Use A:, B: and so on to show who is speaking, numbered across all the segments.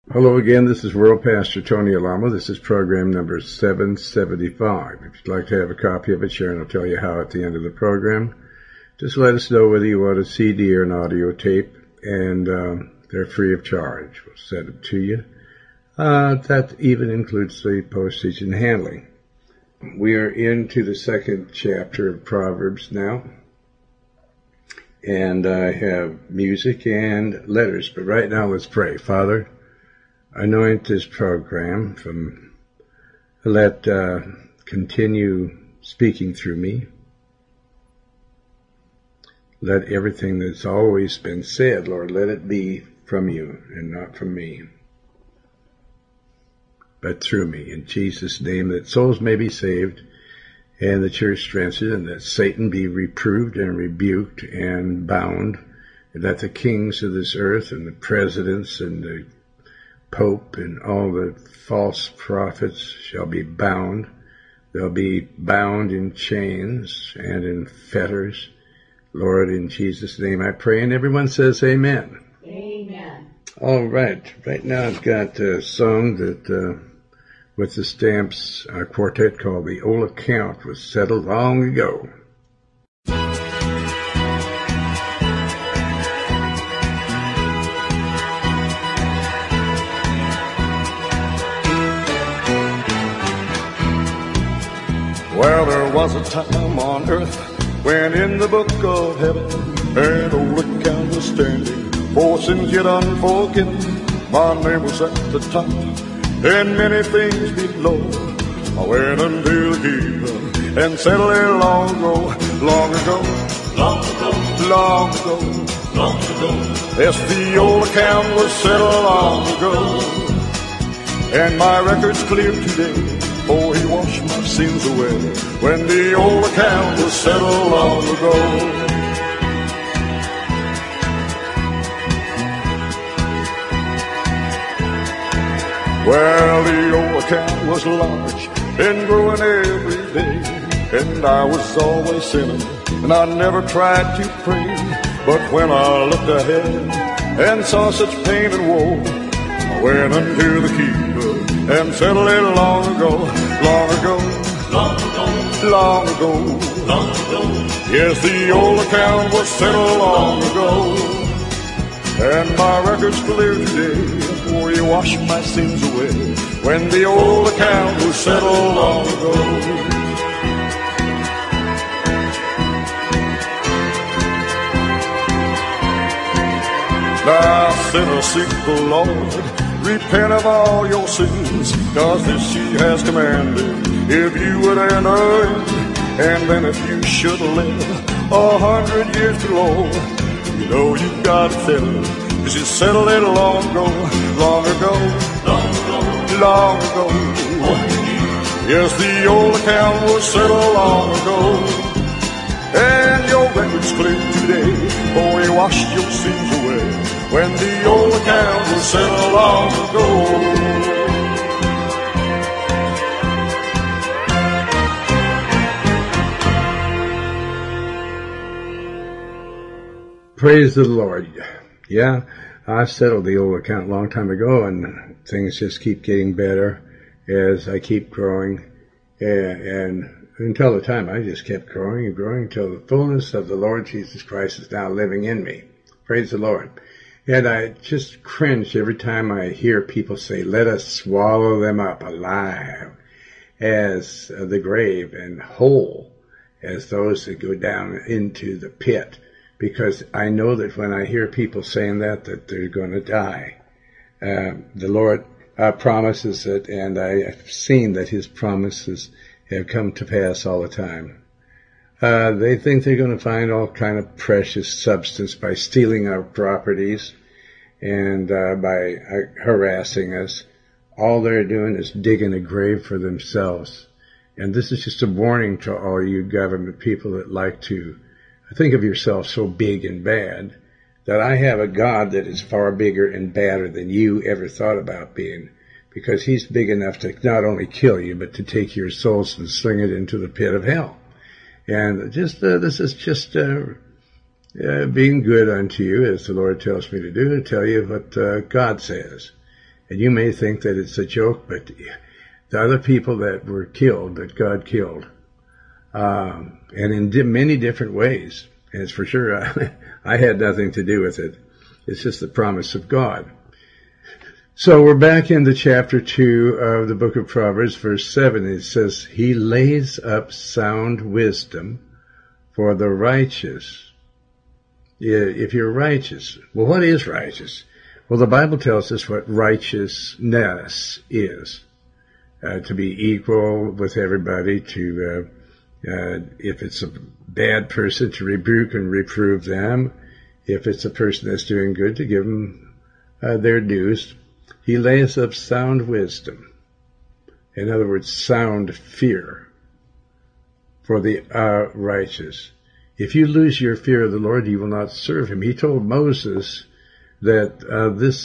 A: Hello again, this is World Pastor Tony Alamo. This is program number 775. If you'd like to have a copy of it, Sharon will tell you how at the end of the program. Just let us know whether you want a CD or an audio tape, and they're free of charge. We'll send them to you. That even includes the postage and handling. We are into the second chapter of Proverbs now, and I have music and letters, but right now let's pray. Father, anoint this program let continue speaking through me. Let everything that's always been said, Lord, let it be from you and not from me, but through me. In Jesus' name, that souls may be saved and the church strengthened, and that Satan be reproved and rebuked and bound, and that the kings of this earth and the presidents and the Pope and all the false prophets shall be bound. They'll be bound in chains and in fetters. Lord, in Jesus' name I pray, and everyone says amen.
B: Amen.
A: All right. Right now I've got a song that with the Stamps quartet called The Old Account Was Settled Long Ago.
C: Well, there was a time on earth when in the book of heaven an old account was standing for sins yet unforgiven. My name was at the top and many things below. I went unto the keeper and settled it long ago, long ago, long ago, long ago, long ago. Yes, the old account was settled long ago, and my record's clear today. Oh, he washed my sins away when the old account was settled long ago. Well, the old account was large and growing every day, and I was always sinning, and I never tried to pray. But when I looked ahead and saw such pain and woe, I went unto the keeper and settled it long ago, long ago, long ago, long ago, long ago. Yes, the old account was settled long ago, and my record's clear today. For he washed my sins away when the old account was settled long ago. Now, sinner, seek the Lord. Repent of all your sins, 'cause this he has commanded, if you would enter in. And then if you should live 100 years below, you know you've got it settled, 'cause you settled it long ago, long ago, long ago, long ago. Yes, the old account was settled long ago, and your record's clear today, for he washed your sins away when the old account was settled long ago.
A: Praise the Lord. Yeah, I settled the old account a long time ago, and things just keep getting better as I keep growing. And until the time I just kept growing and growing until the fullness of the Lord Jesus Christ is now living in me. Praise the Lord. And I just cringe every time I hear people say, let us swallow them up alive as the grave and whole as those that go down into the pit. Because I know that when I hear people saying that they're going to die. The Lord promises it, and I've seen that his promises have come to pass all the time. They think they're going to find all kind of precious substance by stealing our properties and by harassing us. All they're doing is digging a grave for themselves. And this is just a warning to all you government people that like to think of yourself so big and bad, that I have a God that is far bigger and badder than you ever thought about being, because he's big enough to not only kill you, but to take your souls and sling it into the pit of hell. And this is just being good unto you, as the Lord tells me to do, to tell you what God says. And you may think that it's a joke, but the other people that were killed, that God killed, and in many different ways, and it's for sure I had nothing to do with it. It's just the promise of God. So we're back into chapter 2 of the book of Proverbs, verse 7. It says, He lays up sound wisdom for the righteous. If you're righteous, well, what is righteous? Well, the Bible tells us what righteousness is. To be equal with everybody, to, if it's a bad person, to rebuke and reprove them. If it's a person that's doing good, to give them their dues. He lays up sound wisdom. In other words, sound fear for the righteous. If you lose your fear of the Lord, you will not serve him. He told Moses that this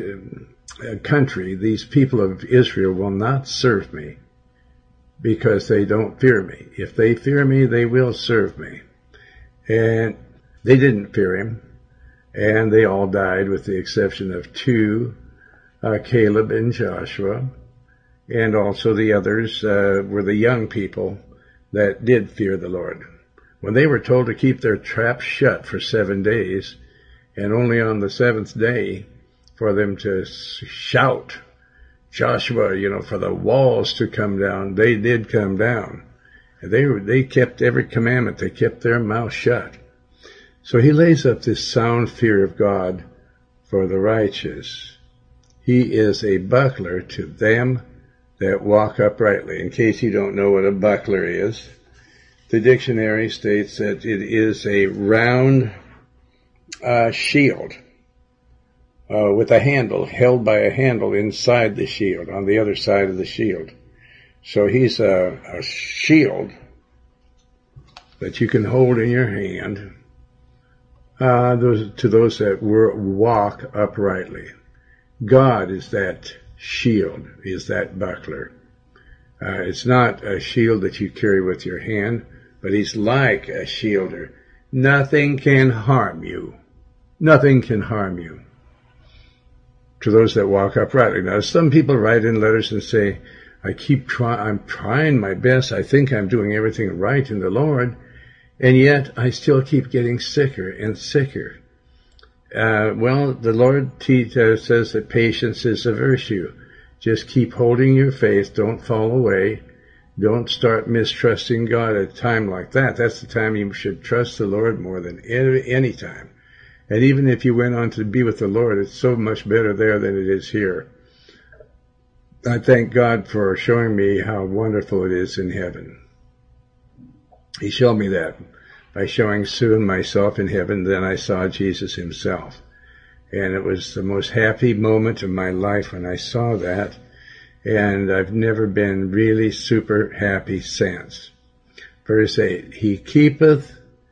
A: country, these people of Israel, will not serve me because they don't fear me. If they fear me, they will serve me. And they didn't fear him, and they all died with the exception of 2, Caleb and Joshua, and also the others were the young people that did fear the Lord. When they were told to keep their traps shut for 7 days, and only on the 7th day for them to shout, Joshua, for the walls to come down, they did come down. And they kept every commandment. They kept their mouth shut. So he lays up this sound fear of God for the righteous. He is a buckler to them that walk uprightly. In case you don't know what a buckler is, the dictionary states that it is a round shield with a handle, held by a handle inside the shield, on the other side of the shield. So he's a shield that you can hold in your hand to those that walk uprightly. God is that shield, is that buckler. It's not a shield that you carry with your hand, but he's like a shielder. Nothing can harm you. Nothing can harm you. To those that walk uprightly. Now, some people write in letters and say, I'm trying my best. I think I'm doing everything right in the Lord, and yet I still keep getting sicker and sicker. Well, the Lord says that patience is a virtue. Just keep holding your faith. Don't fall away. Don't start mistrusting God at a time like that. That's the time you should trust the Lord more than any time. And even if you went on to be with the Lord, it's so much better there than it is here. I thank God for showing me how wonderful it is in heaven. He showed me that by showing Sue and myself in heaven. Then I saw Jesus himself. And it was the most happy moment of my life when I saw that. And I've never been really super happy since. Verse 8, He keepeth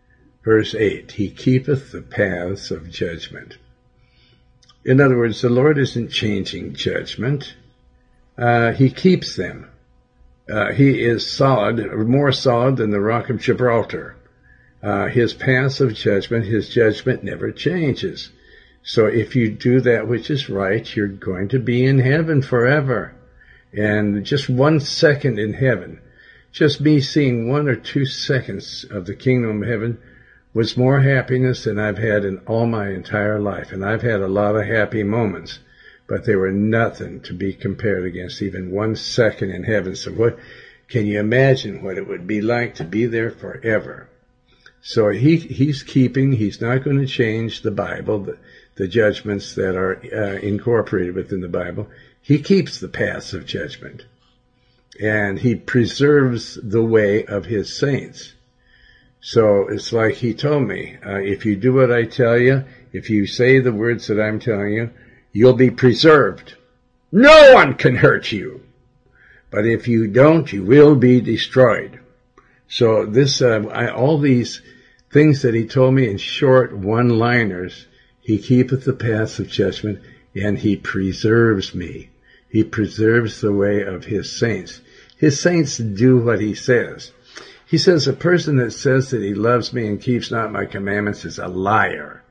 A: the paths of judgment. In other words, the Lord isn't changing judgment. He keeps them. He is solid, more solid than the rock of Gibraltar. His paths of judgment, his judgment never changes. So if you do that which is right, you're going to be in heaven forever. And just 1 second in heaven, just me seeing 1 or 2 seconds of the kingdom of heaven was more happiness than I've had in all my entire life. And I've had a lot of happy moments, but they were nothing to be compared against even 1 second in heaven. So what can you imagine what it would be like to be there forever? So he's not going to change the Bible, the judgments that are incorporated within the Bible. He keeps the paths of judgment, and he preserves the way of his saints. So it's like he told me, if you do what I tell you, if you say the words that I'm telling you, you'll be preserved. No one can hurt you. But if you don't, you will be destroyed. So all these things that he told me in short one-liners, he keepeth the paths of judgment, and he preserves me. He preserves the way of his saints. His saints do what he says. He says, a person that says that he loves me and keeps not my commandments is a liar.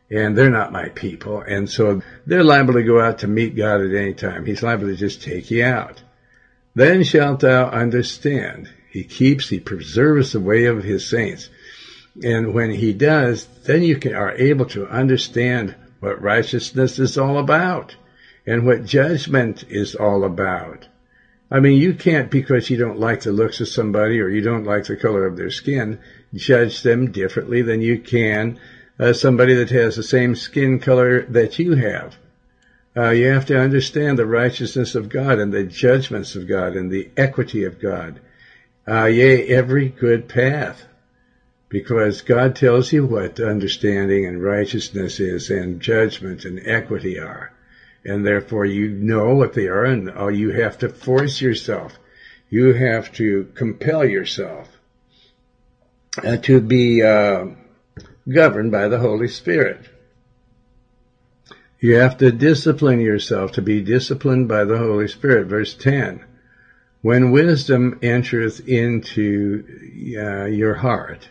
A: and they're not my people. And so they're liable to go out to meet God at any time. He's liable to just take you out. Then shalt thou understand. He preserves the way of his saints. And when he does, then you are able to understand what righteousness is all about and what judgment is all about. I mean, you can't, because you don't like the looks of somebody or you don't like the color of their skin, judge them differently than you can somebody that has the same skin color that you have. You have to understand the righteousness of God and the judgments of God and the equity of God. Yea, every good path. Because God tells you what understanding and righteousness is and judgment and equity are. And therefore you know what they are, and you have to force yourself. You have to compel yourself to be governed by the Holy Spirit. You have to discipline yourself to be disciplined by the Holy Spirit. Verse 10, when wisdom entereth into your heart,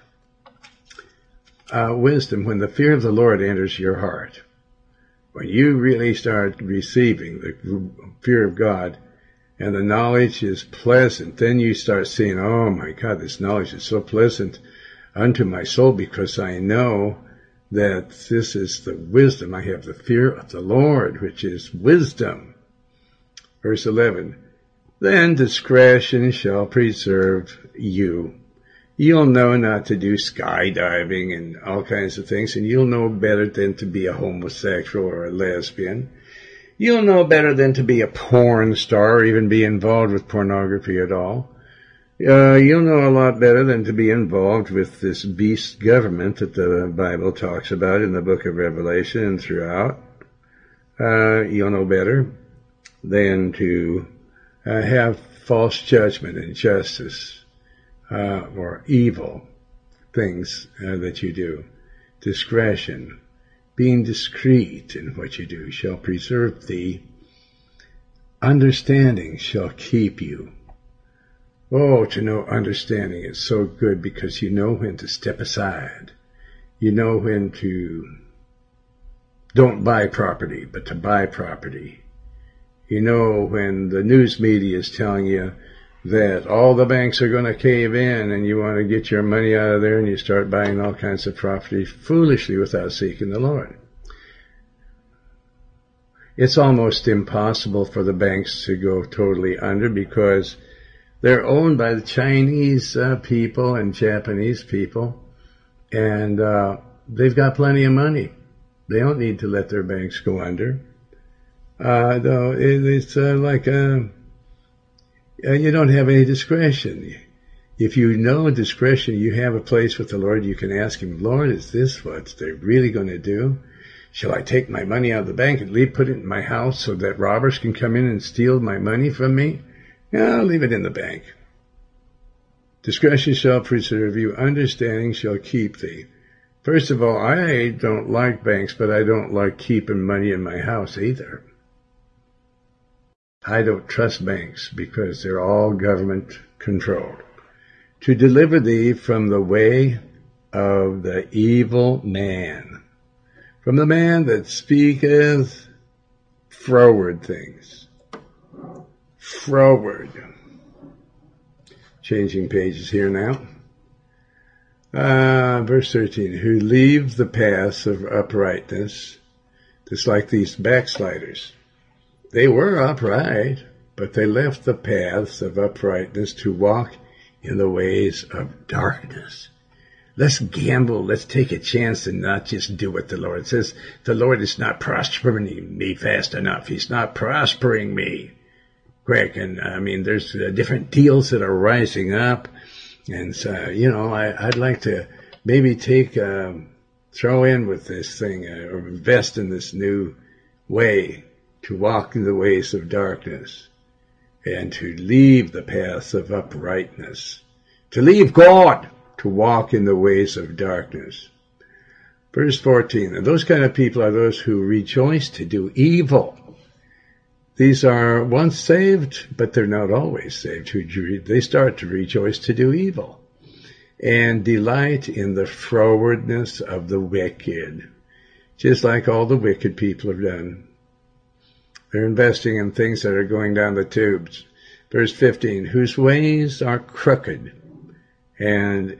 A: wisdom, when the fear of the Lord enters your heart, when you really start receiving the fear of God and the knowledge is pleasant, then you start seeing, oh my God, this knowledge is so pleasant unto my soul because I know that this is the wisdom. I have the fear of the Lord, which is wisdom. Verse 11, then discretion shall preserve you. You'll know not to do skydiving and all kinds of things, and you'll know better than to be a homosexual or a lesbian. You'll know better than to be a porn star or even be involved with pornography at all. You'll know a lot better than to be involved with this beast government that the Bible talks about in the book of Revelation and throughout. You'll know better than to have false judgment and justice. Or evil things that you do. Discretion, being discreet in what you do, shall preserve thee. Understanding shall keep you. Oh, to know understanding is so good because you know when to step aside. You know when to don't buy property, but to buy property. You know when the news media is telling you that all the banks are going to cave in and you want to get your money out of there and you start buying all kinds of property foolishly without seeking the Lord. It's almost impossible for the banks to go totally under because they're owned by the Chinese people and Japanese people, and they've got plenty of money. They don't need to let their banks go under. Though it's like you don't have any discretion. If you know discretion, you have a place with the Lord. You can ask Him, Lord, is this what they're really going to do? Shall I take my money out of the bank and put it in my house so that robbers can come in and steal my money from me? Yeah, I'll leave it in the bank. Discretion shall preserve you. Understanding shall keep thee. First of all, I don't like banks, but I don't like keeping money in my house either. I don't trust banks because they're all government controlled. To deliver thee from the way of the evil man, from the man that speaketh froward things. Froward. Changing pages here now. Verse 13, who leave the paths of uprightness, just like these backsliders. They were upright, but they left the paths of uprightness to walk in the ways of darkness. Let's gamble. Let's take a chance and not just do what the Lord says. The Lord is not prospering me fast enough. He's not prospering me quick. And I mean, there's different deals that are rising up. And so, I'd like to maybe throw in with this thing or invest in this new way to walk in the ways of darkness and to leave the paths of uprightness, to leave God, to walk in the ways of darkness. Verse 14, and those kind of people are those who rejoice to do evil. These are once saved, but they're not always saved. They start to rejoice to do evil and delight in the frowardness of the wicked. just like all the wicked people have done. They're investing in things that are going down the tubes. Verse 15, whose ways are crooked, and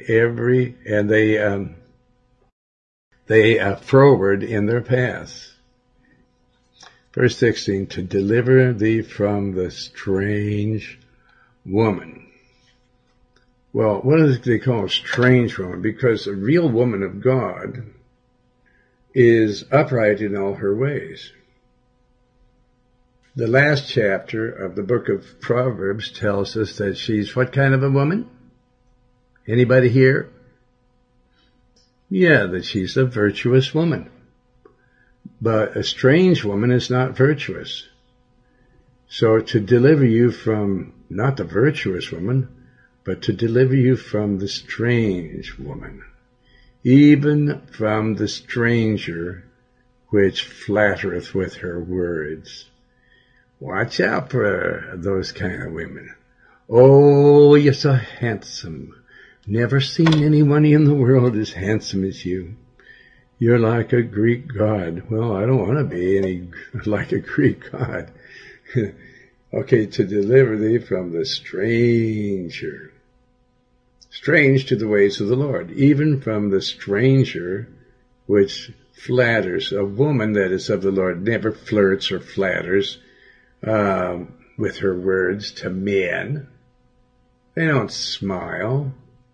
A: they froward in their paths. Verse 16, to deliver thee from the strange woman. Well, what do they call a strange woman? Because a real woman of God is upright in all her ways. The last chapter of the book of Proverbs tells us that she's what kind of a woman? Anybody here? Yeah, that she's a virtuous woman. But a strange woman is not virtuous. So to deliver you from not the virtuous woman, but to deliver you from the strange woman, even from the stranger which flattereth with her words. Watch out for those kind of women. Oh, you're so handsome. Never seen anyone in the world as handsome as you. You're like a Greek god. Well, I don't want to be like a Greek god. Okay, to deliver thee from the stranger. Strange to the ways of the Lord, even from the stranger which flatters. A woman that is of the Lord never flirts or flatters with her words to men. They don't smile.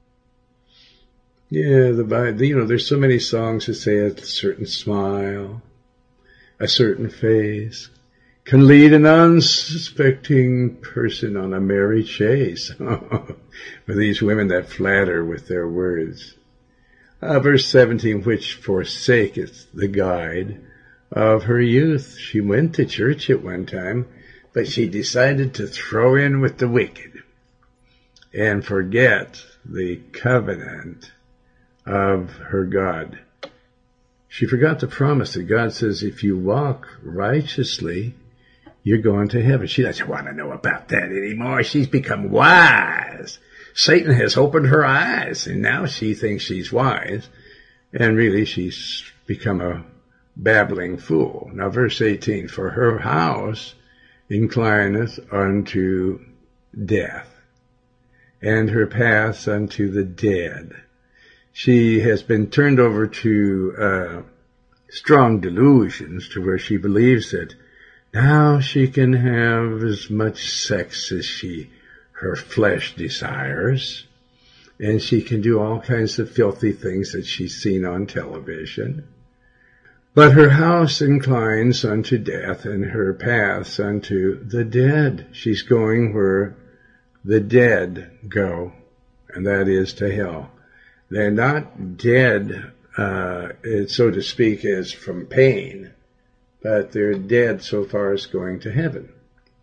A: Yeah, there's so many songs that say a certain smile, a certain face can lead an unsuspecting person on a merry chase. For these women that flatter with their words. Verse 17, which forsaketh the guide of her youth. She went to church at one time, but she decided to throw in with the wicked and forget the covenant of her God. She forgot the promise that God says if you walk righteously, you're going to heaven. She doesn't want to know about that anymore. She's become wise. Satan has opened her eyes, and now she thinks she's wise, and really she's become a babbling fool. Now verse 18, for her house inclineth unto death, and her paths unto the dead. She has been turned over to strong delusions, to where she believes that now she can have as much sex as her flesh desires, and she can do all kinds of filthy things that she's seen on television. But her house inclines unto death, and her paths unto the dead. She's going where the dead go, and that is to hell. They're not dead, so to speak, as from pain, but they're dead so far as going to heaven.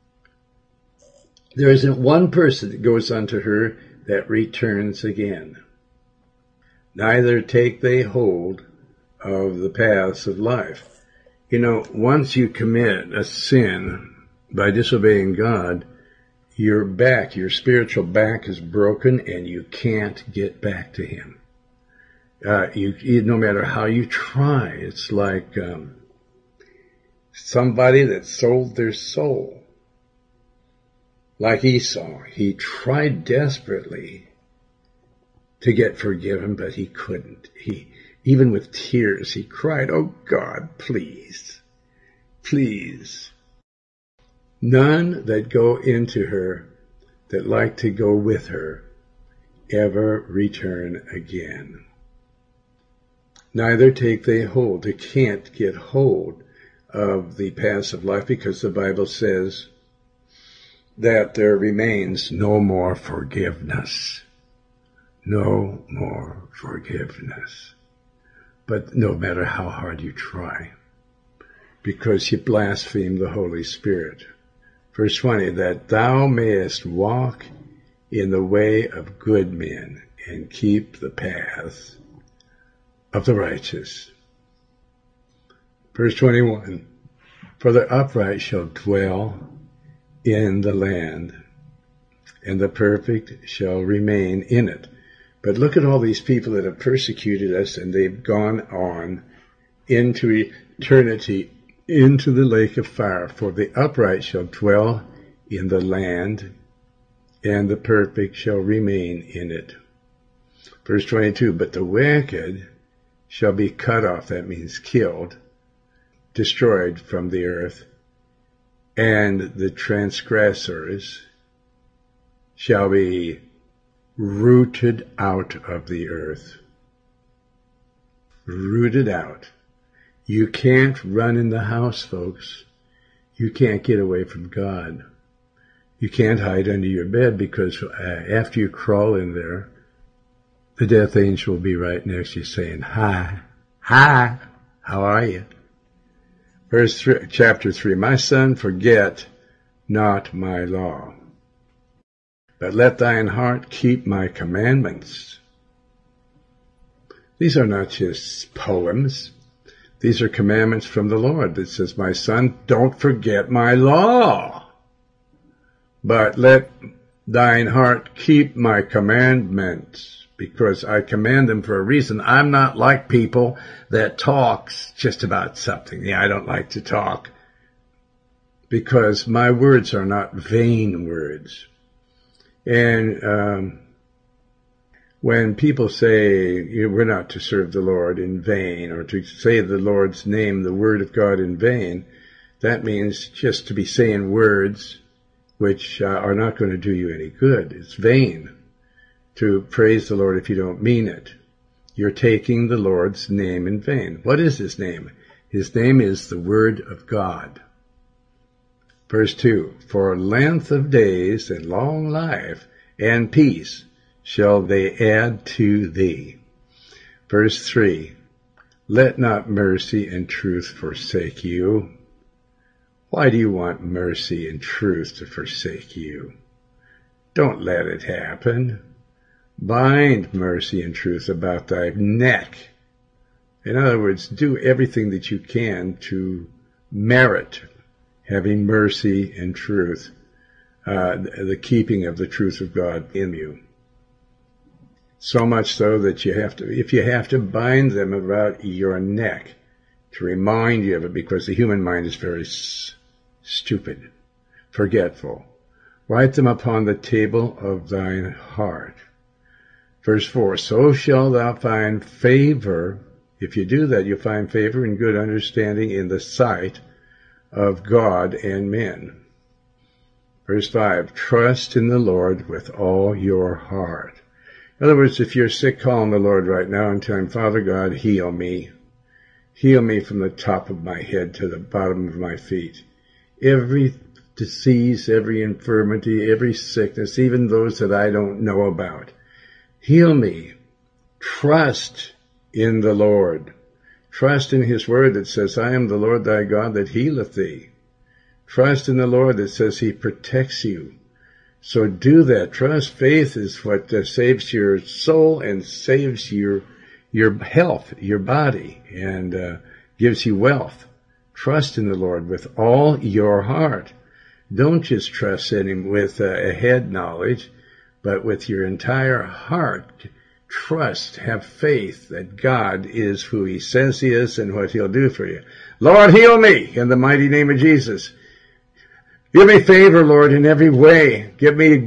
A: There isn't one person that goes unto her that returns again. Neither take they hold of the paths of life. Once you commit a sin by disobeying God, your spiritual back is broken, and you can't get back to Him. No matter how you try, it's like somebody that sold their soul. Like Esau, he tried desperately to get forgiven, but he couldn't. Even with tears, he cried, "Oh God, please, please." None that go into her, that like to go with her, ever return again. Neither take they hold. They can't get hold of the paths of life, because the Bible says that there remains no more forgiveness. No more forgiveness. But no matter how hard you try, because you blaspheme the Holy Spirit. Verse 20, that thou mayest walk in the way of good men and keep the paths of the righteous. Verse 21, for the upright shall dwell in the land, and the perfect shall remain in it. But look at all these people that have persecuted us, and they've gone on into eternity into the lake of fire. For the upright shall dwell in the land, and the perfect shall remain in it. Verse 22, but the wicked shall be cut off, that means killed, destroyed from the earth, and the transgressors shall be rooted out of the earth. Rooted out. You can't run in the house, folks. You can't get away from God. You can't hide under your bed, because after you crawl in there, the death angel will be right next to you saying, hi, how are you? Chapter 3, my son, forget not my law, but let thine heart keep my commandments. These are not just poems. These are commandments from the Lord that says, my son, don't forget my law, but let thine heart keep my commandments, because I command them for a reason. I'm not like people that talks just about something. Yeah, I don't like to talk, because my words are not vain words. And when people say we're not to serve the Lord in vain, or to say the Lord's name, the word of God, in vain, that means just to be saying words which are not going to do you any good. It's vain to praise the Lord if you don't mean it. You're taking the Lord's name in vain. What is his name? His name is the Word of God. Verse 2, for length of days and long life and peace shall they add to thee. Verse 3, let not mercy and truth forsake you. Why do you want mercy and truth to forsake you? Don't let it happen. Bind mercy and truth about thy neck. In other words, do everything that you can to merit having mercy and truth, the keeping of the truth of God in you. So much so that if you have to bind them about your neck to remind you of it, because the human mind is very stupid, forgetful, write them upon the table of thine heart. Verse 4, so shalt thou find favor. If you do that, you'll find favor and good understanding in the sight of God and men. Verse 5, trust in the Lord with all your heart. In other words, if you're sick, call on the Lord right now and tell him, Father God, heal me. Heal me from the top of my head to the bottom of my feet. Every disease, every infirmity, every sickness, even those that I don't know about. Heal me. Trust in the Lord. Trust in his word that says, I am the Lord thy God that healeth thee. Trust in the Lord that says he protects you. So do that. Trust. Faith is what saves your soul and saves your health, your body, and gives you wealth. Trust in the Lord with all your heart. Don't just trust in him with a head knowledge, but with your entire heart. Trust, have faith that God is who he says he is and what he'll do for you. Lord, heal me in the mighty name of Jesus. Give me favor, Lord, in every way. Give me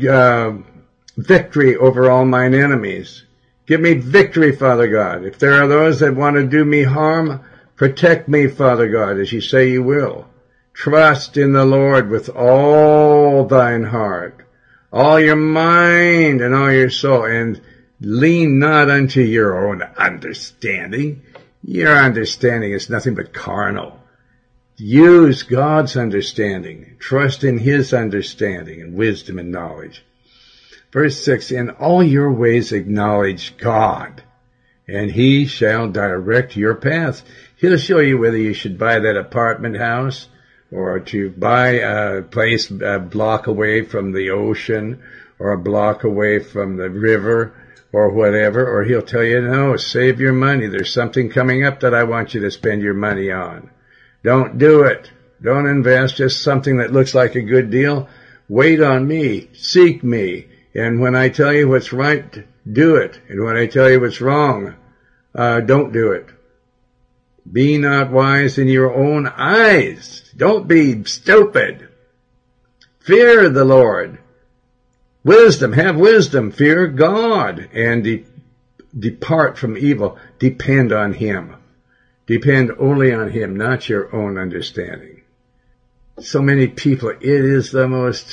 A: victory over all mine enemies. Give me victory, Father God. If there are those that want to do me harm, protect me, Father God, as you say you will. Trust in the Lord with all thine heart, all your mind and all your soul, and lean not unto your own understanding. Your understanding is nothing but carnal. Use God's understanding. Trust in his understanding and wisdom and knowledge. Verse 6, in all your ways acknowledge God, and he shall direct your paths. He'll show you whether you should buy that apartment house or to buy a place a block away from the ocean or a block away from the river or whatever, or he'll tell you, no, save your money. There's something coming up that I want you to spend your money on. Don't do it. Don't invest just something that looks like a good deal. Wait on me. Seek me. And when I tell you what's right, do it. And when I tell you what's wrong, don't do it. Be not wise in your own eyes. Don't be stupid. Fear the Lord. Wisdom, have wisdom. Fear God and depart from evil. Depend on Him. Depend only on Him, not your own understanding. So many people, it is the most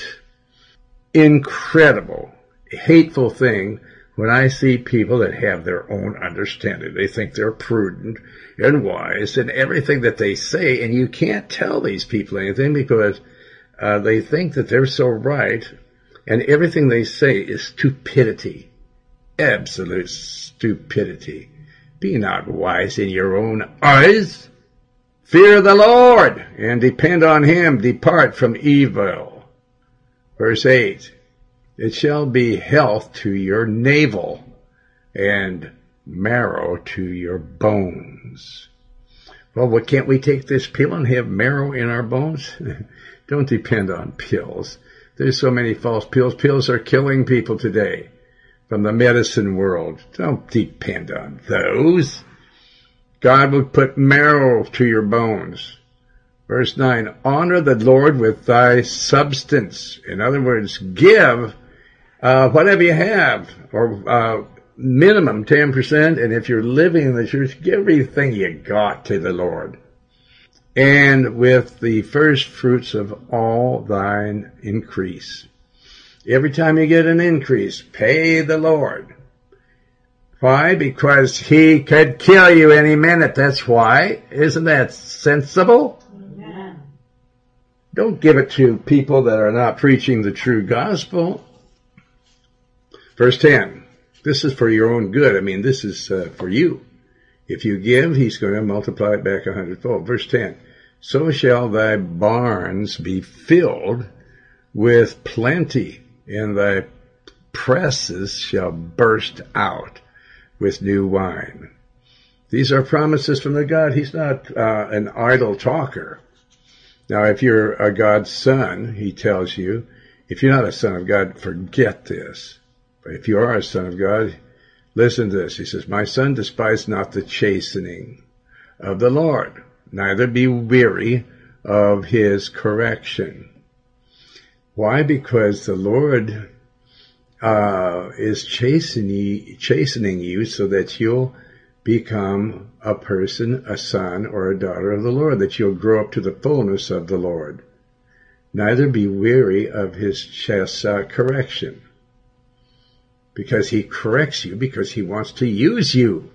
A: incredible, hateful thing when I see people that have their own understanding. They think they're prudent and wise in everything that they say, and you can't tell these people anything because they think that they're so right, and everything they say is stupidity. Absolute stupidity. Be not wise in your own eyes. Fear the Lord and depend on Him. Depart from evil. Verse 8. It shall be health to your navel and marrow to your bones. Well, what, can't we take this pill and have marrow in our bones? Don't depend on pills. There's so many false pills. Pills are killing people today from the medicine world. Don't depend on those. God will put marrow to your bones. Verse 9, honor the Lord with thy substance. In other words, give whatever you have, or minimum 10%, and if you're living in the church, give everything you got to the Lord. And with the first fruits of all thine increase. Every time you get an increase, pay the Lord. Why? Because He could kill you any minute. That's why. Isn't that sensible? Amen. Don't give it to people that are not preaching the true gospel. Verse 10. This is for your own good. I mean, this is for you. If you give, He's going to multiply it back 100-fold. Verse 10. So shall thy barns be filled with plenty, and thy presses shall burst out with new wine. These are promises from the God. He's not an idle talker. Now, if you're a God's son, He tells you, if you're not a son of God, forget this. But if you are a son of God, listen to this. He says, my son, despise not the chastening of the Lord, neither be weary of His correction. Why? Because the Lord is chastening you so that you'll become a person, a son or a daughter of the Lord, that you'll grow up to the fullness of the Lord. Neither be weary of His correction. Because He corrects you because He wants to use you.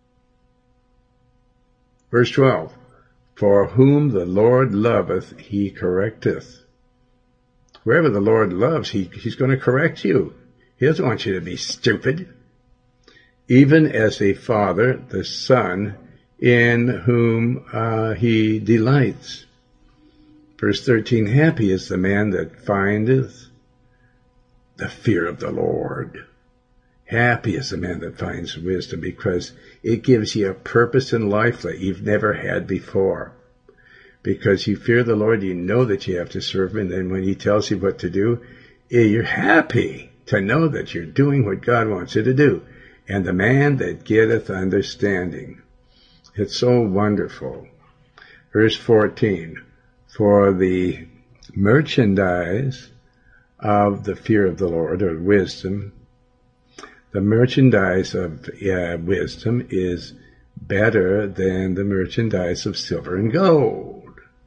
A: Verse 12. For whom the Lord loveth, He correcteth. Wherever the Lord loves, He's going to correct you. He doesn't want you to be stupid. Even as a father, the son, in whom He delights. Verse 13, happy is the man that findeth the fear of the Lord. Happy is the man that finds wisdom, because it gives you a purpose in life that you've never had before. Because you fear the Lord, you know that you have to serve Him, and then when He tells you what to do, you're happy to know that you're doing what God wants you to do. And the man that getteth understanding. It's so wonderful. Verse 14, for the merchandise of the fear of the Lord, or wisdom, the merchandise of wisdom is better than the merchandise of silver and gold.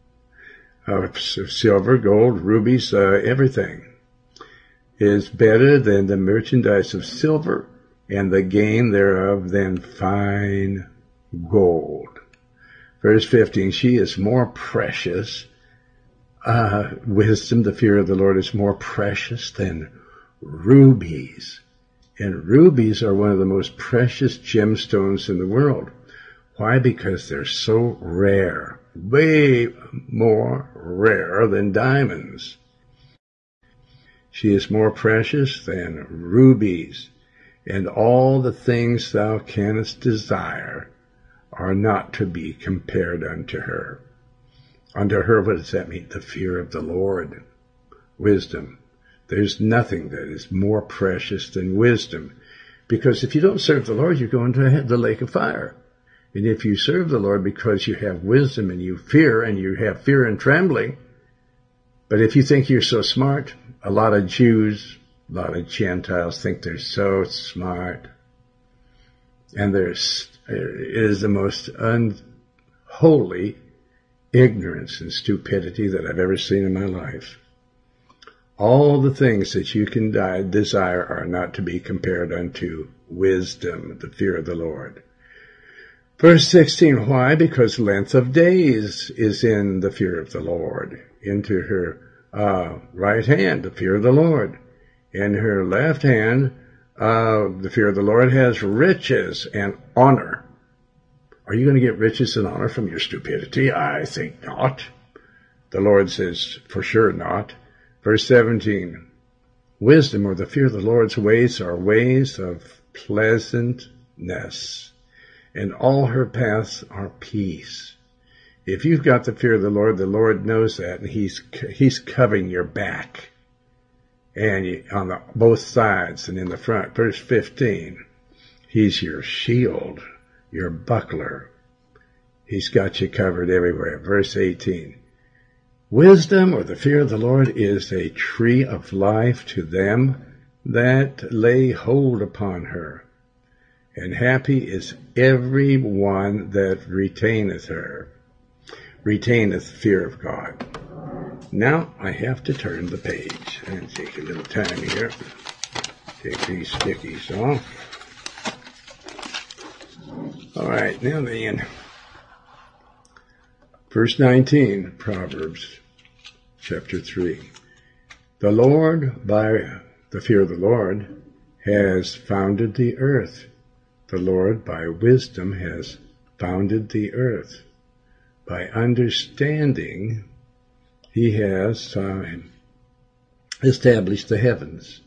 A: Silver, gold, rubies, everything is better than the merchandise of silver, and the gain thereof than fine gold. Verse 15, she is more precious. Wisdom, the fear of the Lord, is more precious than rubies. And rubies are one of the most precious gemstones in the world. Why? Because they're so rare. Way more rare than diamonds. She is more precious than rubies. And all the things thou canst desire are not to be compared unto her. Unto her, what does that mean? The fear of the Lord. Wisdom. There's nothing that is more precious than wisdom. Because if you don't serve the Lord, you're going to the lake of fire. And if you serve the Lord because you have wisdom and you have fear and trembling, but if you think you're so smart, a lot of Jews, a lot of Gentiles think they're so smart. And it is the most unholy ignorance and stupidity that I've ever seen in my life. All the things that you can desire are not to be compared unto wisdom, the fear of the Lord. Verse 16, why? Because length of days is in the fear of the Lord. Into her right hand, the fear of the Lord. In her left hand, the fear of the Lord has riches and honor. Are you going to get riches and honor from your stupidity? I think not. The Lord says, for sure not. Verse 17, wisdom or the fear of the Lord's ways are ways of pleasantness, and all her paths are peace. If you've got the fear of the Lord knows that, and He's covering your back, and on both sides and in the front. Verse 15, He's your shield, your buckler. He's got you covered everywhere. Verse 18, wisdom or the fear of the Lord is a tree of life to them that lay hold upon her. And happy is every one that retaineth fear of God. Now I have to turn the page and take a little time here. Take these stickies off. All right, now then. Verse 19, Proverbs chapter 3. The Lord, by the fear of the Lord, has founded the earth. The Lord, by wisdom, has founded the earth. By understanding, He has established the heavens.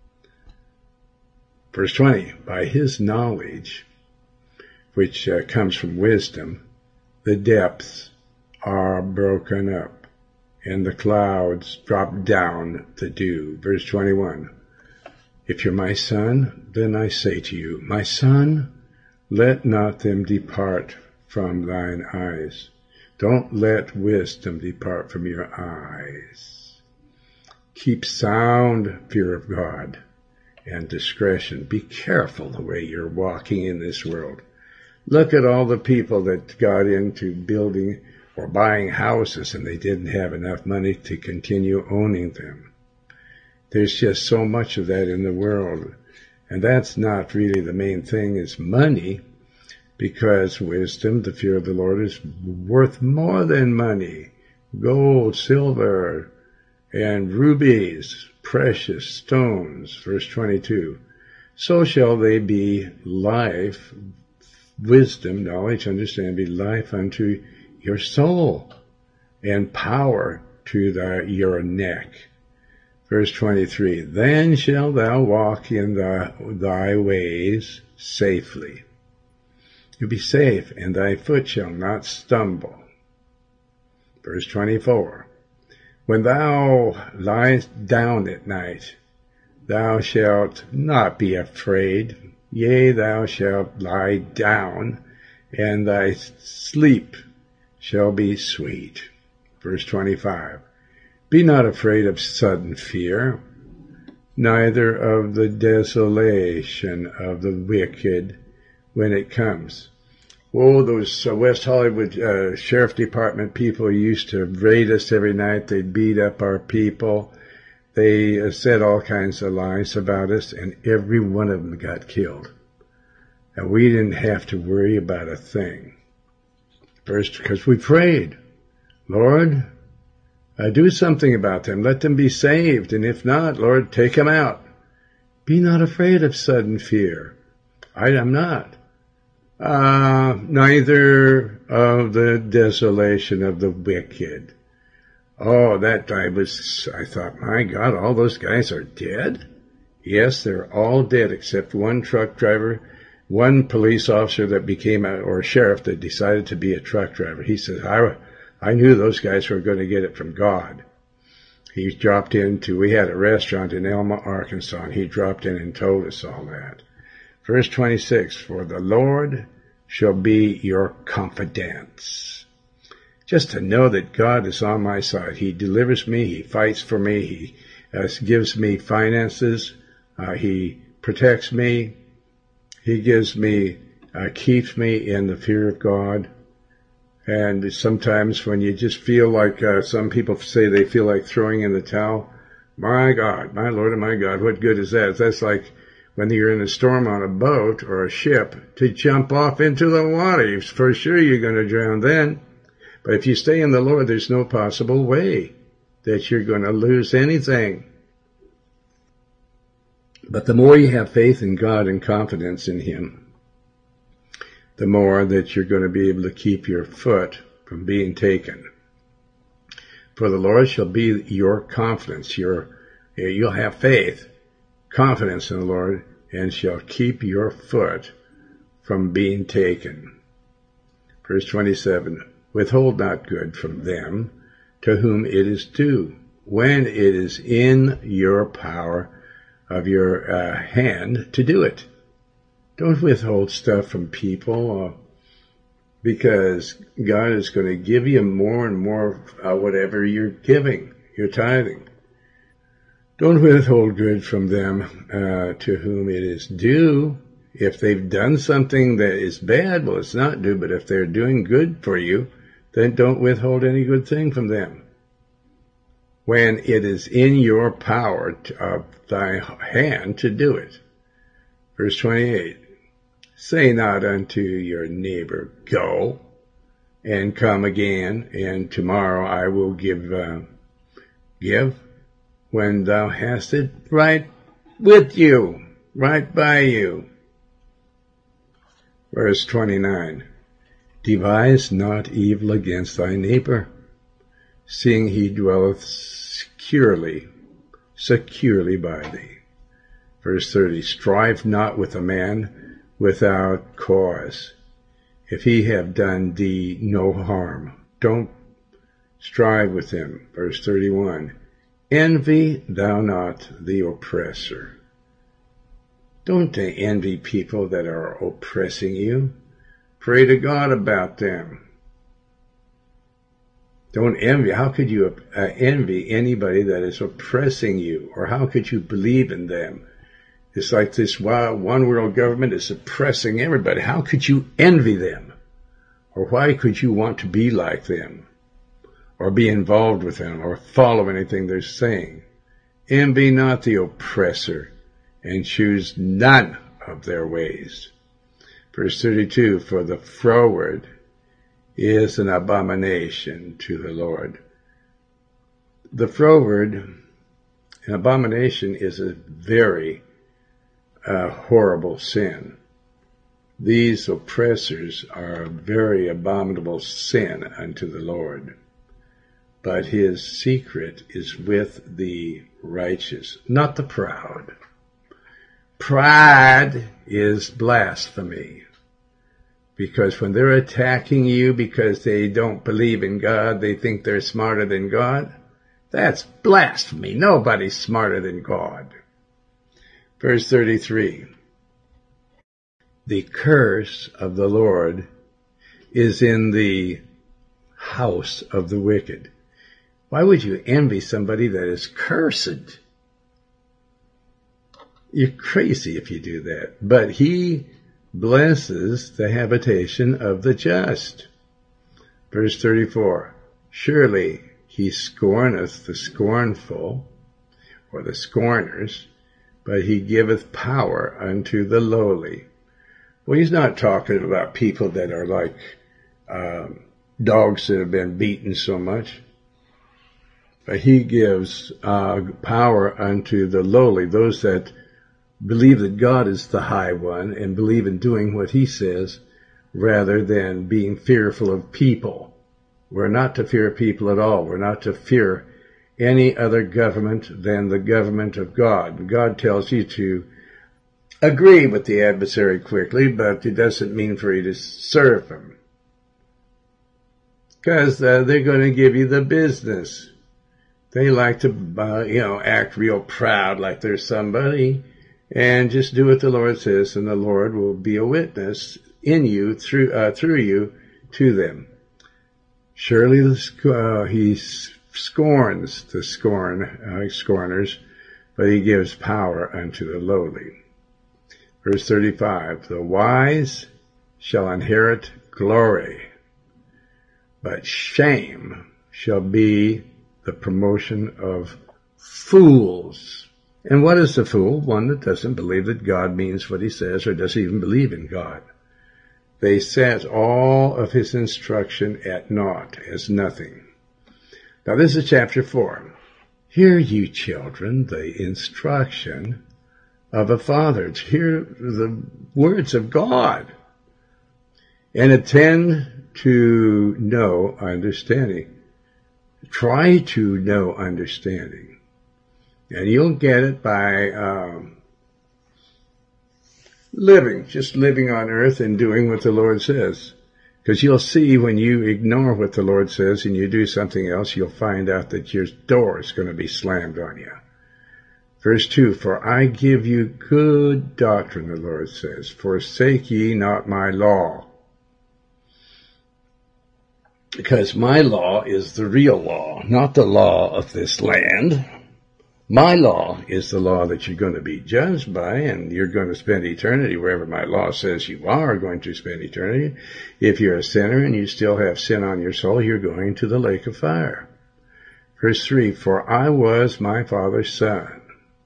A: Verse 20, by His knowledge, which comes from wisdom, the depths are broken up, and the clouds drop down the dew. Verse 21, if you're my son, then I say to you, my son, let not them depart from thine eyes. Don't let wisdom depart from your eyes. Keep sound fear of God and discretion. Be careful the way you're walking in this world. Look at all the people that got into building or buying houses and they didn't have enough money to continue owning them. There's just so much of that in the world. And that's not really the main thing, is money, because wisdom, the fear of the Lord, is worth more than money. Gold, silver, and rubies, precious stones. Verse 22, so shall they be life, wisdom, knowledge, understanding, be life unto your soul, and power to your neck. Verse 23, then shalt thou walk in thy ways safely. You'll be safe, and thy foot shall not stumble. Verse 24, when thou liest down at night, thou shalt not be afraid. Yea, thou shalt lie down, and thy sleep shall be sweet. Verse 25, be not afraid of sudden fear, neither of the desolation of the wicked when it comes. Oh, those West Hollywood Sheriff Department people used to raid us every night. They beat up our people. They said all kinds of lies about us, and every one of them got killed. And we didn't have to worry about a thing. First, because we prayed, Lord, do something about them. Let them be saved. And if not, Lord, take them out. Be not afraid of sudden fear. I am not. Neither of the desolation of the wicked. Oh, I thought, my God, all those guys are dead? Yes, they're all dead except one truck driver, one police officer that became or sheriff that decided to be a truck driver. He says, I knew those guys were going to get it from God. He dropped we had a restaurant in Elma, Arkansas, and he dropped in and told us all that. Verse 26, for the Lord shall be your confidence. Just to know that God is on my side. He delivers me. He fights for me. He gives me finances. He protects me. He gives me, keeps me in the fear of God. And sometimes when you just feel like, some people say they feel like throwing in the towel, my God, my Lord and my God, what good is that? That's like when you're in a storm on a boat or a ship, to jump off into the water. For sure you're going to drown then. But if you stay in the Lord, there's no possible way that you're going to lose anything. But the more you have faith in God and confidence in Him, the more that you're going to be able to keep your foot from being taken. For the Lord shall be your confidence. You'll have faith, confidence in the Lord, and shall keep your foot from being taken. Verse 27, withhold not good from them to whom it is due, when it is in your power of your hand to do it. Don't withhold stuff from people, because God is going to give you more and more whatever you're giving, you're tithing. Don't withhold good from them to whom it is due. If they've done something that is bad, well, it's not due, but if they're doing good for you, then don't withhold any good thing from them. When it is in your power of thy hand to do it. Verse 28, say not unto your neighbor, go, and come again, and tomorrow I will give, when thou hast it right with you, right by you. Verse 29, devise not evil against thy neighbor, seeing he dwelleth securely by thee. Verse 30, strive not with a man without cause, if he have done thee no harm. Don't strive with him. Verse 31, envy thou not the oppressor. Don't envy people that are oppressing you. Pray to God about them. Don't envy. How could you envy anybody that is oppressing you? Or how could you believe in them? It's like this one world government is oppressing everybody. How could you envy them? Or why could you want to be like them? Or be involved with them? Or follow anything they're saying? Envy not the oppressor, and choose none of their ways. Verse 32, for the froward is an abomination to the Lord. The froward, an abomination, is a very horrible sin. These oppressors are a very abominable sin unto the Lord. But his secret is with the righteous, not the proud. Pride is blasphemy. Because when they're attacking you because they don't believe in God, they think they're smarter than God, that's blasphemy. Nobody's smarter than God. Verse 33, the curse of the Lord is in the house of the wicked. Why would you envy somebody that is cursed? You're crazy if you do that. But he blesses the habitation of the just. Verse 34, surely he scorneth the scornful, or the scorners, but he giveth power unto the lowly. Well, he's not talking about people that are like dogs that have been beaten so much. But he gives power unto the lowly, those that believe that God is the high one and believe in doing what he says rather than being fearful of people. We're not to fear people at all. We're not to fear any other government than the government of God. God tells you to agree with the adversary quickly, but it doesn't mean for you to serve him. Because they're going to give you the business. They like to, act real proud like they're somebody. And just do what the Lord says, and the Lord will be a witness in you, through you, to them. Surely he scorns the scorners, but he gives power unto the lowly. Verse 35, the wise shall inherit glory, but shame shall be the promotion of fools. And what is the fool? One that doesn't believe that God means what he says or doesn't even believe in God. They set all of his instruction at naught, as nothing. Now this is chapter 4. Hear, you children, the instruction of a father. Hear the words of God. And attend to know understanding. Try to know understanding. And you'll get it by just living on earth and doing what the Lord says. Because you'll see when you ignore what the Lord says and you do something else, you'll find out that your door is going to be slammed on you. Verse 2, for I give you good doctrine, the Lord says. Forsake ye not my law. Because my law is the real law, not the law of this land. My law is the law that you're going to be judged by, and you're going to spend eternity wherever my law says you are going to spend eternity. If you're a sinner and you still have sin on your soul, you're going to the lake of fire. Verse 3, for I was my father's son,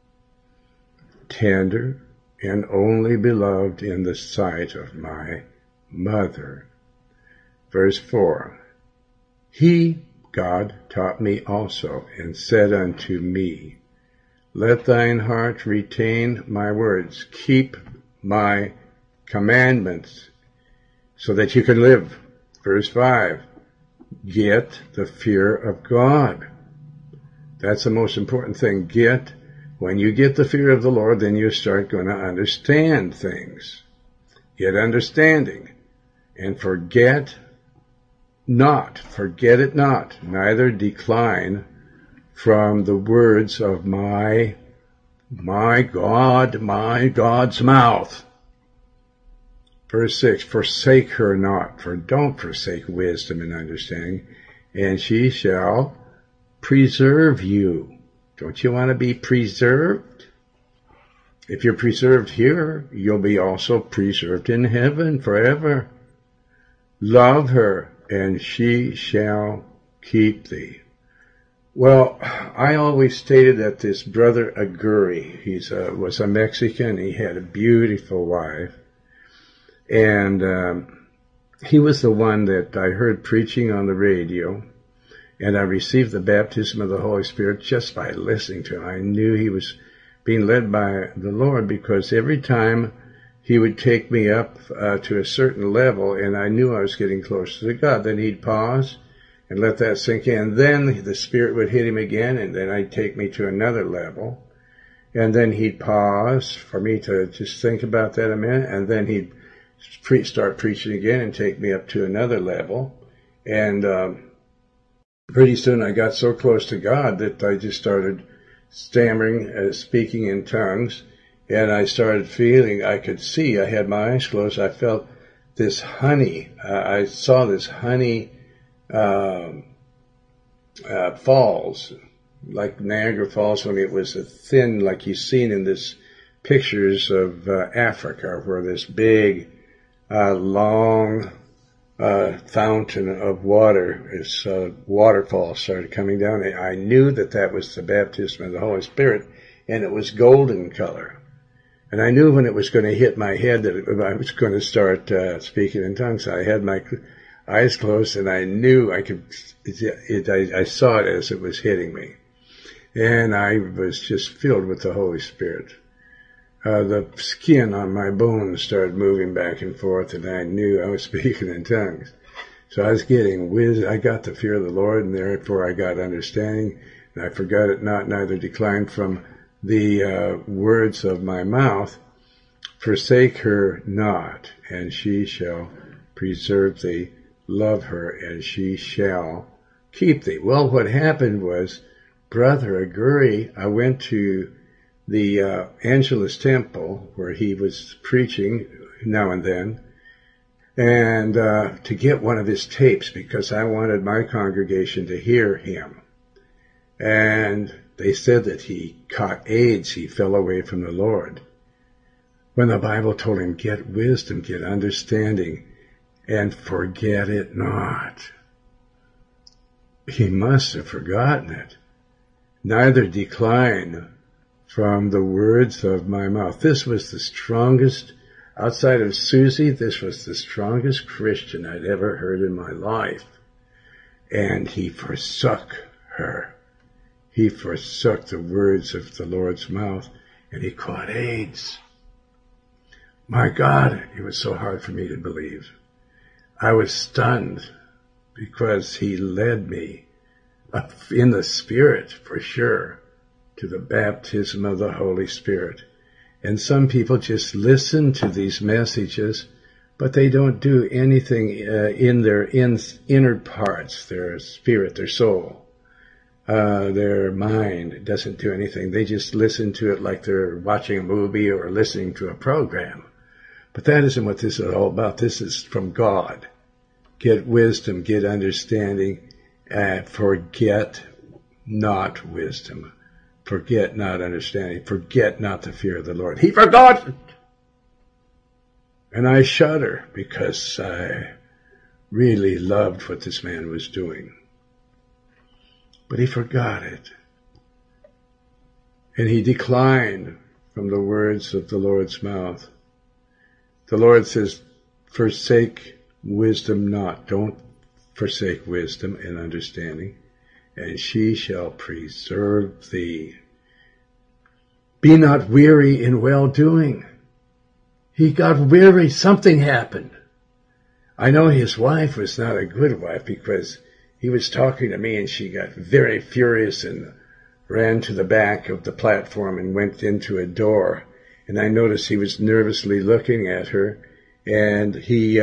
A: tender and only beloved in the sight of my mother. Verse 4, he, God, taught me also, and said unto me, let thine heart retain my words, keep my commandments, so that you can live. Verse 5, get the fear of God. That's the most important thing. When you get the fear of the Lord, then you start going to understand things. Get understanding. And forget it not, neither decline from the words of my God's mouth. Verse 6, forsake her not, for don't forsake wisdom and understanding, and she shall preserve you. Don't you want to be preserved? If you're preserved here, you'll be also preserved in heaven forever. Love her, and she shall keep thee. Well, I always stated that this brother Aguirre, was a Mexican. He had a beautiful wife. And he was the one that I heard preaching on the radio. And I received the baptism of the Holy Spirit just by listening to him. I knew he was being led by the Lord, because every time he would take me up to a certain level, and I knew I was getting closer to God. Then he'd pause and let that sink in. Then the Spirit would hit him again, and then I'd take me to another level. And then he'd pause for me to just think about that a minute, and then he'd start preaching again and take me up to another level. And pretty soon I got so close to God that I just started stammering, speaking in tongues. And I started feeling, I could see, I had my eyes closed, I felt this honey, I saw this honey falls, like Niagara Falls when it was a thin, like you've seen in this pictures of Africa, where this big, long fountain of water, this waterfall started coming down. I knew that was the baptism of the Holy Spirit, and it was golden color. And I knew when it was going to hit my head that I was going to start speaking in tongues. I had my eyes closed, and I knew I saw it as it was hitting me. And I was just filled with the Holy Spirit. The skin on my bones started moving back and forth, and I knew I was speaking in tongues. So I was getting wisdom. I got the fear of the Lord, and therefore I got understanding, and I forgot it not, neither declined from the words of my mouth. Forsake her not, and she shall preserve thee. Love her, and she shall keep thee. Well, what happened was, Brother Aguirre, I went to the Angelus Temple, where he was preaching now and then, and to get one of his tapes because I wanted my congregation to hear him. And they said that he caught AIDS. He fell away from the Lord. When the Bible told him, get wisdom, get understanding, and forget it not. He must have forgotten it. Neither decline from the words of my mouth. This was the strongest, outside of Susie, this was the strongest Christian I'd ever heard in my life. And he forsook her. He forsook the words of the Lord's mouth, and he caught AIDS. My God, it was so hard for me to believe. I was stunned because he led me up in the Spirit, for sure, to the baptism of the Holy Spirit. And some people just listen to these messages, but they don't do anything in their inner parts, their spirit, their soul. Their mind doesn't do anything. They just listen to it like they're watching a movie or listening to a program. But that isn't what this is all about. This is from God. Get wisdom, get understanding, forget not wisdom. Forget not understanding. Forget not the fear of the Lord. He forgot it. And I shudder because I really loved what this man was doing. But he forgot it. And he declined from the words of the Lord's mouth. The Lord says, forsake wisdom not. Don't forsake wisdom and understanding, and she shall preserve thee. Be not weary in well-doing. He got weary. Something happened. I know his wife was not a good wife because he was talking to me and she got very furious and ran to the back of the platform and went into a door. And I noticed he was nervously looking at her, and he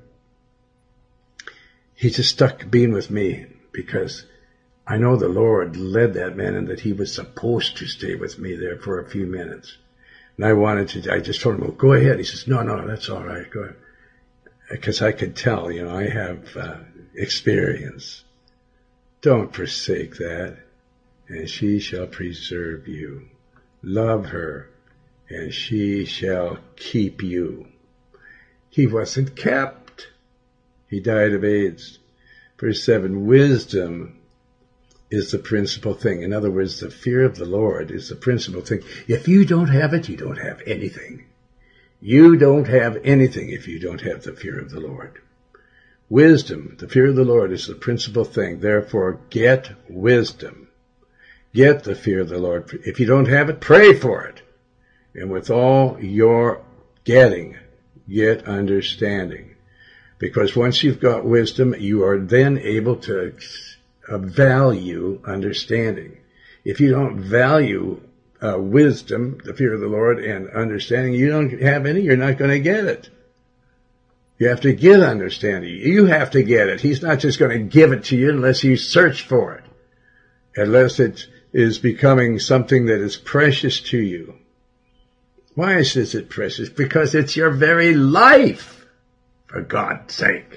A: just stuck being with me because I know the Lord led that man and that he was supposed to stay with me there for a few minutes. And I just told him, well, go ahead. He says, no, that's all right. Go ahead. Because I could tell, I have experience. Don't forsake that, and she shall preserve you. Love her, and she shall keep you. He wasn't kept. He died of AIDS. Verse 7, wisdom is the principal thing. In other words, the fear of the Lord is the principal thing. If you don't have it, you don't have anything. You don't have anything if you don't have the fear of the Lord. Wisdom, the fear of the Lord, is the principal thing. Therefore, get wisdom. Get the fear of the Lord. If you don't have it, pray for it. And with all your getting, get understanding. Because once you've got wisdom, you are then able to value understanding. If you don't value wisdom, the fear of the Lord, and understanding, you don't have any, you're not going to get it. You have to get understanding. You have to get it. He's not just going to give it to you unless you search for it. Unless it is becoming something that is precious to you. Why is it precious? Because it's your very life, for God's sake.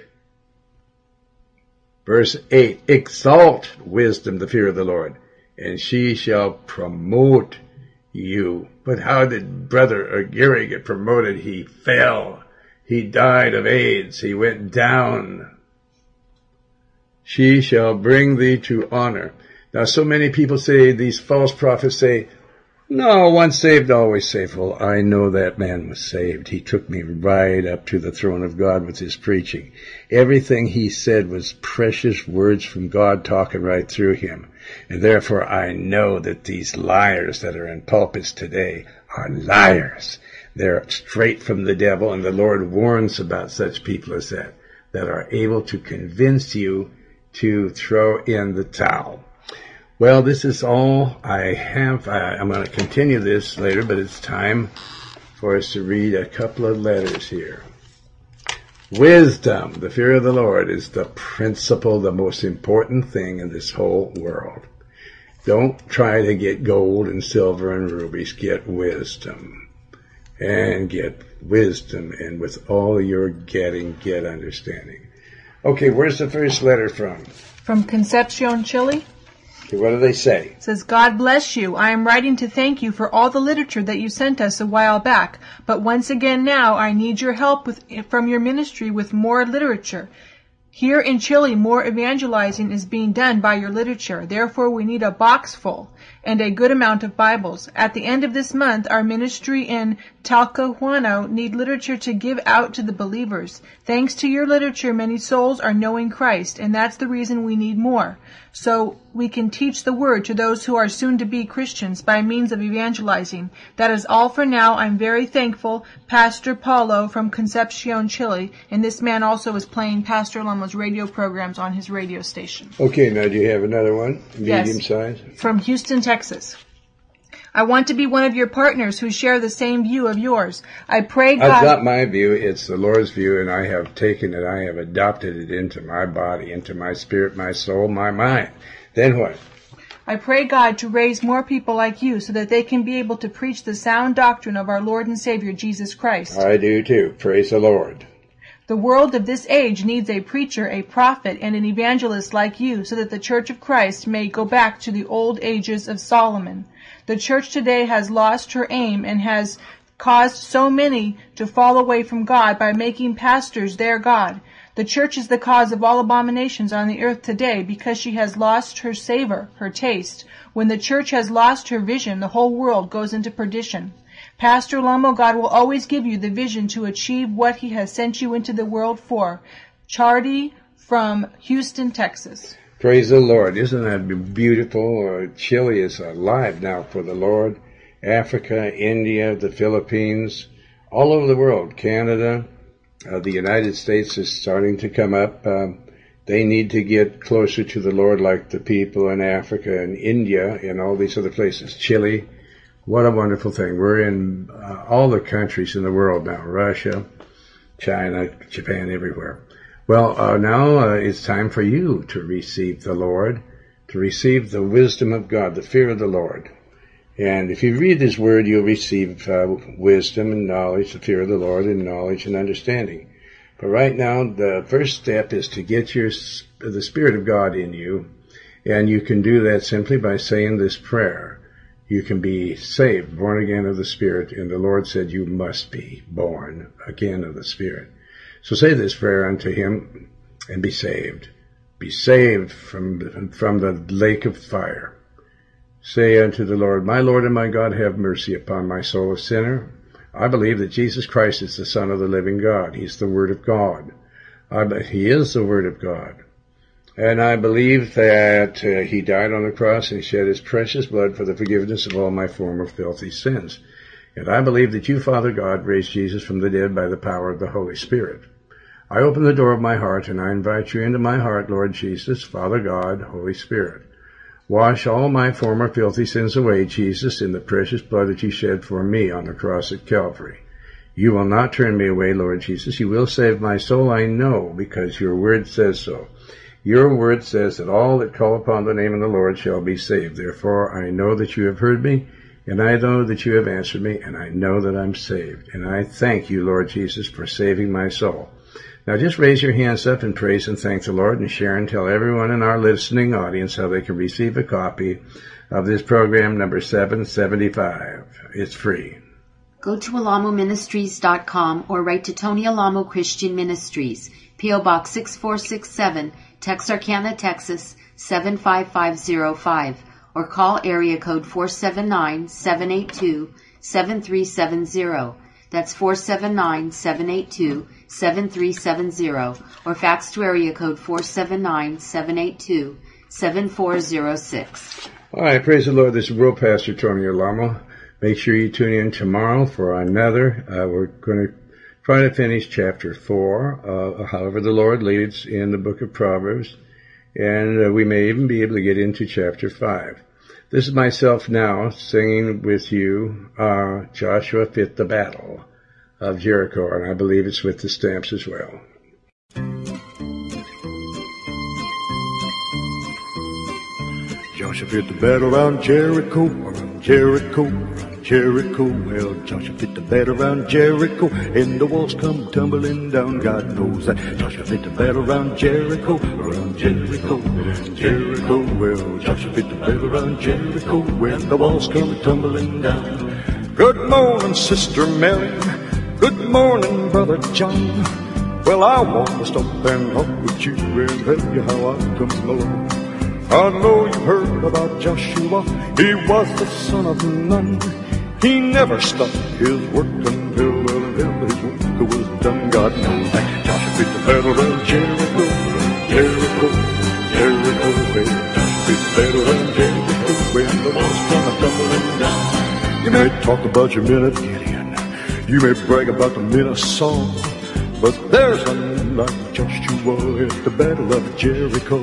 A: Verse 8, exalt wisdom, the fear of the Lord, and she shall promote you. But how did Brother Gary get promoted? He fell. He died of AIDS. He went down. She shall bring thee to honor. Now, so many people say, these false prophets say, no, once saved, always saved. Well, I know that man was saved. He took me right up to the throne of God with his preaching. Everything he said was precious words from God talking right through him. And therefore, I know that these liars that are in pulpits today are liars. They're straight from the devil, and the Lord warns about such people as that are able to convince you to throw in the towel. Well, this is all I have. I'm going to continue this later, but it's time for us to read a couple of letters here. Wisdom, the fear of the Lord, is the principle, the most important thing in this whole world. Don't try to get gold and silver and rubies. Get wisdom. and get wisdom, and with all you're getting, get understanding. Okay, where's the first letter from?
B: From Concepcion, Chile.
A: Okay, what do they say?
B: It says, God bless you. I am writing to thank you for all the literature that you sent us a while back. But once again now, I need your help from your ministry with more literature. Here in Chile, more evangelizing is being done by your literature. Therefore, we need a box full and a good amount of Bibles. At the end of this month, our ministry in Talcahuano need literature to give out to the believers. Thanks to your literature, many souls are knowing Christ, and that's the reason we need more. So we can teach the word to those who are soon to be Christians by means of evangelizing. That is all for now. I'm very thankful, Pastor Paulo from Concepcion, Chile, and this man also is playing Pastor Lamo's radio programs on his radio station.
A: Okay, now do you have another one? Medium
B: Yes.
A: size?
B: From Houston, Texas. I want to be one of your partners who share the same view of yours. I pray God...
A: That's not my view, it's the Lord's view, and I have taken it, I have adopted it into my body, into my spirit, my soul, my mind. Then what?
B: I pray God to raise more people like you so that they can be able to preach the sound doctrine of our Lord and Savior, Jesus Christ.
A: I do too. Praise the Lord.
B: The world of this age needs a preacher, a prophet, and an evangelist like you so that the Church of Christ may go back to the old ages of Solomon. The church today has lost her aim and has caused so many to fall away from God by making pastors their God. The church is the cause of all abominations on the earth today because she has lost her savor, her taste. When the church has lost her vision, the whole world goes into perdition. Pastor Lamo, God will always give you the vision to achieve what He has sent you into the world for. Charity from Houston, Texas.
A: Praise the Lord. Isn't that beautiful? Chile is alive now for the Lord. Africa, India, the Philippines, all over the world. Canada, the United States is starting to come up. They need to get closer to the Lord like the people in Africa and India and all these other places. Chile, what a wonderful thing. We're in all the countries in the world now. Russia, China, Japan, everywhere. Well, now it's time for you to receive the Lord, to receive the wisdom of God, the fear of the Lord. And if you read His Word, you'll receive wisdom and knowledge, the fear of the Lord, and knowledge and understanding. But right now, the first step is to get the Spirit of God in you, and you can do that simply by saying this prayer. You can be saved, born again of the Spirit, and the Lord said you must be born again of the Spirit. So say this prayer unto Him and be saved. Be saved from the lake of fire. Say unto the Lord, my Lord and my God, have mercy upon my soul, a sinner. I believe that Jesus Christ is the Son of the living God. He's the Word of God. He is the Word of God. And I believe that He died on the cross and shed His precious blood for the forgiveness of all my former filthy sins. And I believe that you, Father God, raised Jesus from the dead by the power of the Holy Spirit. I open the door of my heart and I invite you into my heart, Lord Jesus, Father God, Holy Spirit. Wash all my former filthy sins away, Jesus, in the precious blood that you shed for me on the cross at Calvary. You will not turn me away, Lord Jesus. You will save my soul, I know, because your word says so. Your word says that all that call upon the name of the Lord shall be saved. Therefore, I know that you have heard me, and I know that you have answered me, and I know that I'm saved. And I thank you, Lord Jesus, for saving my soul. Now just raise your hands up and praise and thank the Lord, and share and tell everyone in our listening audience how they can receive a copy of this program number 775. It's free.
D: Go to alamoministries.com or write to Tony Alamo Christian Ministries, P.O. Box 6467, Texarkana, Texas 75505, or call area code 479-782-7370. That's 479-782-7370, or fax to area code 479-782-7406.
A: All right, praise the Lord. This is World Pastor Tony Alamo. Make sure you tune in tomorrow for another. We're going to try to finish chapter 4, however the Lord leads in the book of Proverbs, and we may even be able to get into chapter 5. This is myself now singing with you, Joshua Fit the Battle of Jericho, and I believe it's with the Stamps as well.
C: Joshua fit the battle around Jericho, around Jericho, around Jericho. Well, Joshua fit the battle around Jericho, and the walls come tumbling down. God knows that Joshua fit the battle around Jericho, around Jericho, Jericho. Well, Joshua fit the battle around Jericho, when the walls come tumbling down. Good morning, Sister Mary. Good morning, Brother John. Well, I want to stop and talk with you and tell you how I come along. I know you've heard about Joshua. He was the son of Nun. He never stopped his work until his work was done. God knows that Joshua fit the battle around Jericho, Jericho, Jericho. Joshua fit the battle around Jericho, when the walls come tumbling down. You may talk about your men of Gideon, you may brag about the men of Saul, but there's none like Joshua at the battle of Jericho.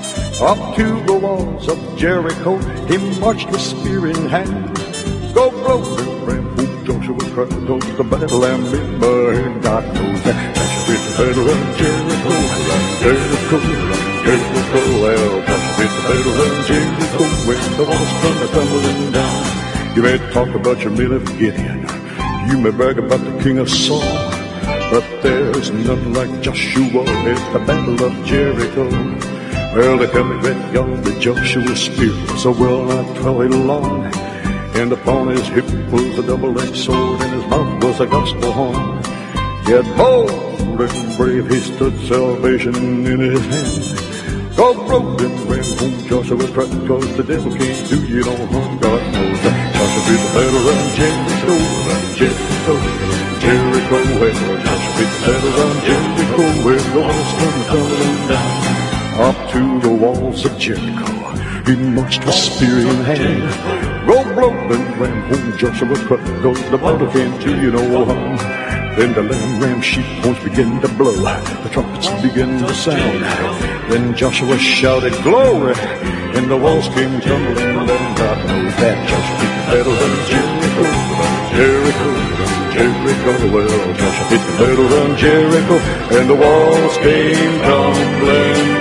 C: Up to the walls of Jericho he marched with spear in hand. Go blow and ram, oh Joshua cried, goes the battle and in my hand. God knows that Joshua fit the battle around Jericho, around Jericho, around Jericho. Well, Joshua fit the battle around Jericho, when the walls come tumbling down. You may talk about your men of Gideon, you may brag about the king of Saul, but there's none like Joshua at the battle of Jericho. Well, they tell me that yonder Joshua's spear was a well-nigh 12 long, and upon his hip was a double-edged sword, and his mouth was a gospel horn. Yet bold and brave he stood, salvation in his hand. God broke and ran home Joshua cried, 'cause the devil can't do you no harm. God knows that Joshua fit the battle around Jericho, around Jericho, Jericho. Well, Joshua fit the battle around Jericho, where the walls come tumbling down. Up to the walls of Jericho he marched with spear in hand. Go blow and ram home Joshua cried, 'cause the battle can't do you no harm. Then the lamb sheep horns began to blow, the trumpets began to sound. Then Joshua shouted glory, and the walls came tumbling down. God knows that Joshua fit the battle of Jericho, Jericho, Jericho. Well, Joshua fit the battle of Jericho, and the walls came tumbling